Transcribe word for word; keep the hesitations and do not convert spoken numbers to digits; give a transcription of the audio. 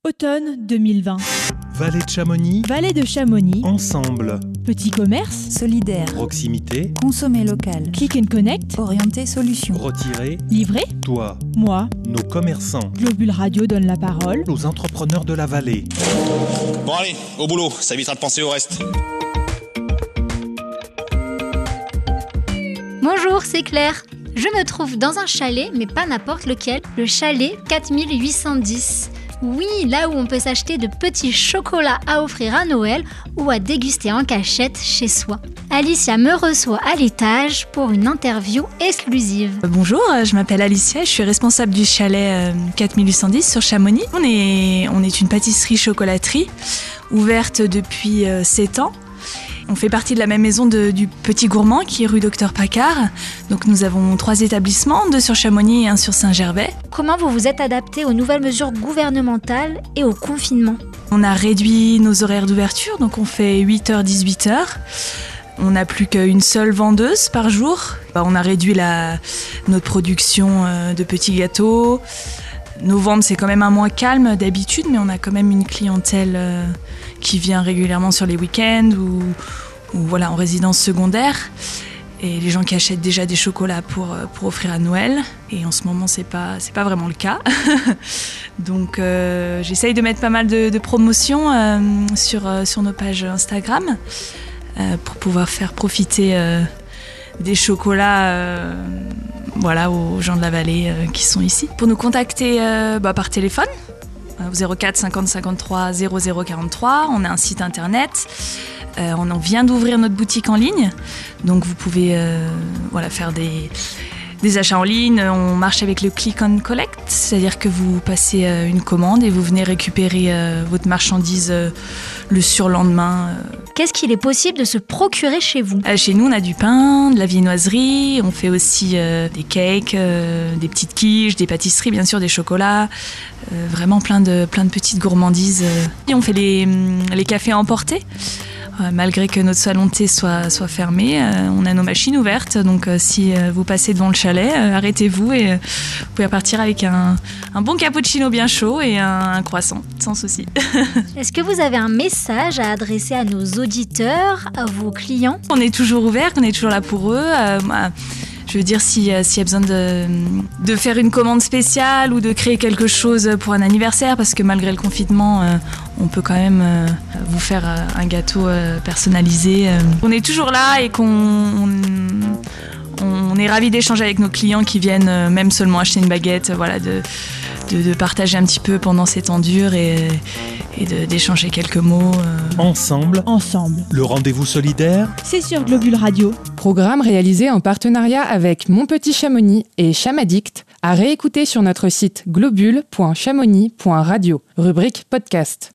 Automne deux mille vingt. Vallée de Chamonix. Vallée de Chamonix. Ensemble. Petit commerce. Solidaire. Proximité. Consommer local. Click and connect. Orienter solutions. Retirer. Livrer. Toi. Moi. Nos commerçants. Globule Radio donne la parole aux entrepreneurs de la vallée. Bon allez, au boulot, ça évitera de penser au reste. Bonjour, c'est Claire. Je me trouve dans un chalet, mais pas n'importe lequel, le chalet quatre mille huit cent dix. Oui, là où on peut s'acheter de petits chocolats à offrir à Noël ou à déguster en cachette chez soi. Alicia me reçoit à l'étage pour une interview exclusive. Bonjour, je m'appelle Alicia, je suis responsable du chalet quatre mille huit cent dix sur Chamonix. On est, on est une pâtisserie-chocolaterie ouverte depuis sept ans. On fait partie de la même maison de, du Petit Gourmand qui est rue Docteur Paccard. Donc nous avons trois établissements, deux sur Chamonix et un sur Saint-Gervais. Comment vous vous êtes adapté aux nouvelles mesures gouvernementales et au confinement ? On a réduit nos horaires d'ouverture, donc on fait huit heures dix-huit heures. On n'a plus qu'une seule vendeuse par jour. On a réduit la, notre production de petits gâteaux. Nos ventes, c'est quand même un mois calme d'habitude, mais on a quand même une clientèle qui vient régulièrement sur les week-ends ou, ou voilà, en résidence secondaire. Et les gens qui achètent déjà des chocolats pour, pour offrir à Noël. Et en ce moment, c'est pas, c'est pas vraiment le cas. Donc, euh, j'essaye de mettre pas mal de, de promotions euh, sur, euh, sur nos pages Instagram euh, pour pouvoir faire profiter euh, des chocolats euh, voilà, aux gens de la vallée euh, qui sont ici. Pour nous contacter euh, bah, par téléphone, au zéro quatre cinquante cinquante-trois zéro zéro quarante-trois. On a un site internet. Euh, on en vient d'ouvrir notre boutique en ligne. Donc vous pouvez euh, voilà, faire des, des achats en ligne. On marche avec le click and collect, c'est-à-dire que vous passez euh, une commande et vous venez récupérer euh, votre marchandise euh, le surlendemain. Euh. Qu'est-ce qu'il est possible de se procurer chez vous ? euh, Chez nous, on a du pain, de la viennoiserie. On fait aussi euh, des cakes, euh, des petites quiches, des pâtisseries, bien sûr, des chocolats. Euh, vraiment plein de, plein de petites gourmandises. Et on fait les, les cafés à emporter. Euh, malgré que notre salon de thé soit, soit fermé, euh, on a nos machines ouvertes. Donc euh, si euh, vous passez devant le chalet, euh, arrêtez-vous et euh, vous pouvez repartir avec un, un bon cappuccino bien chaud et un, un croissant, sans souci. Est-ce que vous avez un message à adresser à nos auditeurs, à vos clients ? On est toujours ouvert, on est toujours là pour eux. Euh, bah, Je veux dire, s'il euh, s'il y a besoin de, de faire une commande spéciale ou de créer quelque chose pour un anniversaire, parce que malgré le confinement, euh, on peut quand même euh, vous faire euh, un gâteau euh, personnalisé. Euh. On est toujours là et qu'on on, on est ravis d'échanger avec nos clients qui viennent euh, même seulement acheter une baguette, euh, voilà, de, de, de partager un petit peu pendant ces temps durs et, et de, d'échanger quelques mots. Euh. Ensemble. Ensemble. Le rendez-vous solidaire. C'est sur Globule Radio. Programme réalisé en partenariat avec Mon Petit Chamonix et Chamaddict, à réécouter sur notre site globule point chamonix point radio, rubrique podcast.